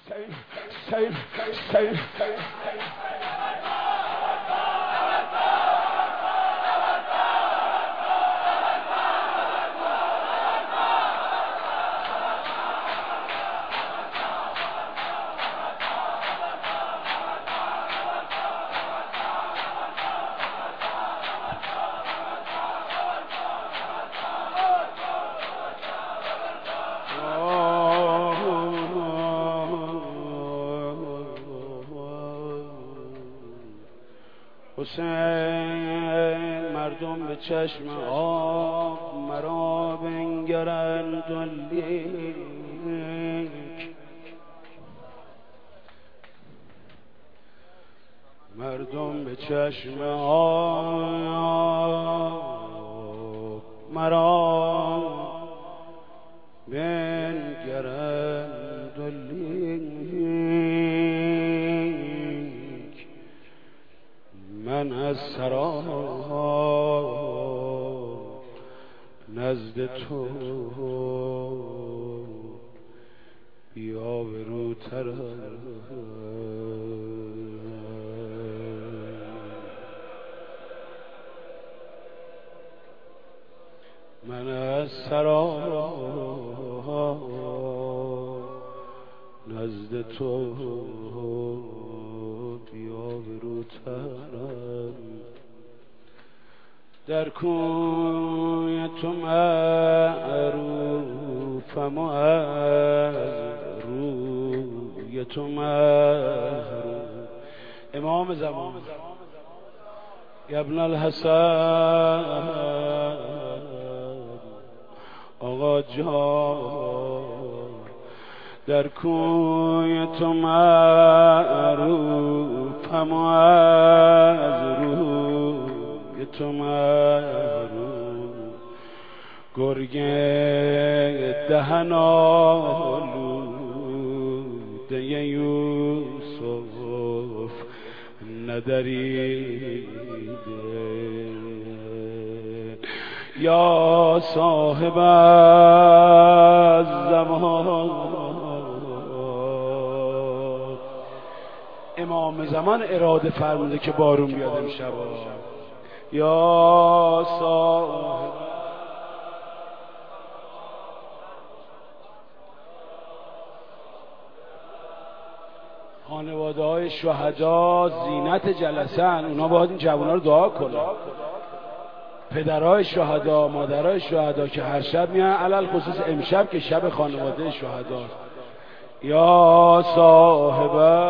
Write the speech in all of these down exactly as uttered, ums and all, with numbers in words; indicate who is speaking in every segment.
Speaker 1: حسین حسین حسین مردم به چشم آب مرا بنگرند و لیک مردم به چشم آب مرا بنگرند و لیک من از سرا نزد تو بی‌آبروترم من از سرا نزد تو بی‌آبروترم در کوی تو معروفم و از روی تو محروم. امام زمان ابن الحسن آقا جان در کوی تو معروفم و از روی تو محروم. گرگ دهن آلوده یوسف ندریده یا صاحب الزمان. امام زمان اراده فرموده که بارون بیاد امشب. یا صاحب خانواده های شهدا زینت جلسن، اونا باید این جوونا رو دعا کنن. پدرای شهدا، مادرای شهدا که هر شب میان، علل خصوص امشب که شب خانواده شهدا. یا صاحب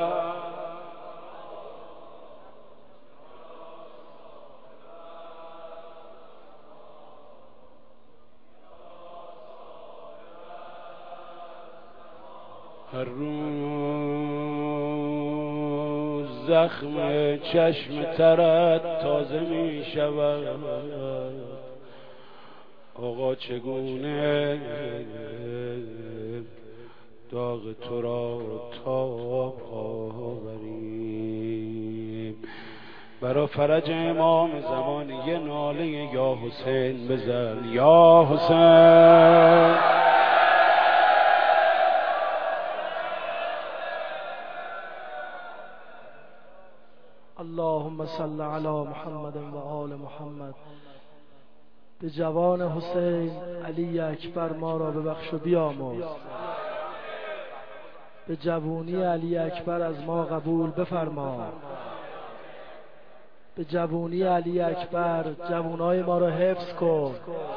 Speaker 1: هر روز زخم چشم ترت تازه می شود. آقا چگونه داغ تو را تاب آوریم. برا فرج امام زمان یه ناله یا حسین بزن. یا حسین
Speaker 2: اللهم صل علی محمد و آل محمد. به جوان حسین علی اکبر ما را ببخش و بیامرز. به جوانی علی اکبر از ما قبول بفرما. به جوانی علی اکبر جوانای ما را حفظ کن.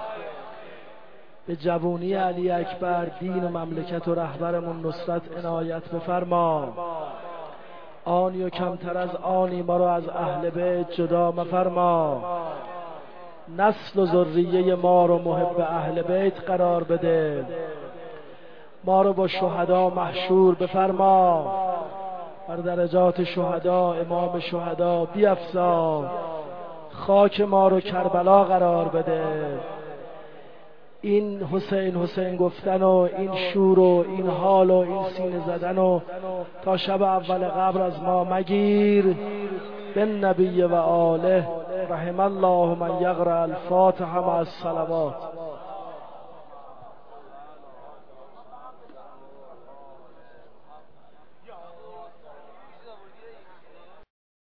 Speaker 2: به جوانی علی اکبر دین و مملکت و رهبرمون نصرت عنایت بفرما. آنی و کمتر از آنی ما را از اهل بیت جدا مفرما. نسل و ذریه ما رو محب اهل بیت قرار بده. ما رو با شهدا محشور بفرما. بر درجات شهدا امام شهدا بیفزا. خاک ما رو کربلا قرار بده. این حسین حسین گفتن و این شور و این حال و این سینه زدن و تا شب اول قبر از ما مگیر. بن نبی و آله رحم الله من یقرأ الفاتحه مع الصلوات.